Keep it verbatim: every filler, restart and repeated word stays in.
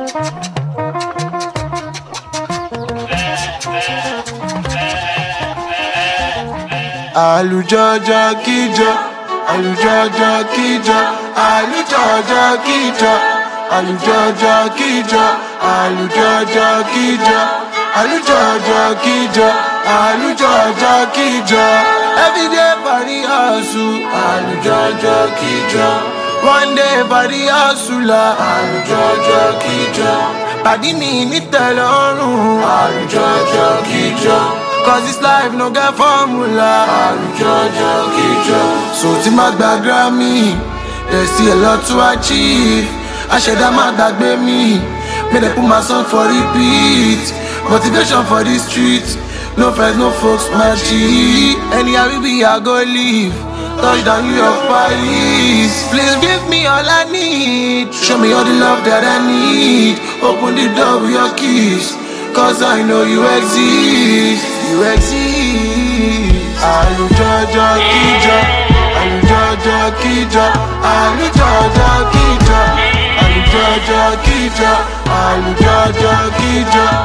Alujojo kijo, alujojo kijo, alujojo kijo, alujojo kijo, alujojo kijo, alujojo kijo, alujojo kijo. Every day for the hustle, alujojo kijo. One day for the hustler, alujojo kijo. Padi mi ni telorun, alujojo kijo. Cause this life no get formula, alujojo kijo. So ti ma gba Grammy, there's still a lot to achieve. Asheda ma dagbe mi, may they put my song for repeat. Motivation for the streets, no friends, no folks, my G. Anyhow we be, I go live. Touchdown, New York, Paris. Please give me all I need. Show me all the love that I need. Open the door with your keys, cause I know you exist. You exist. Alujojo kijo, alujojo kijo, alujojo kijo, alujojo kijo, alujojo kijo.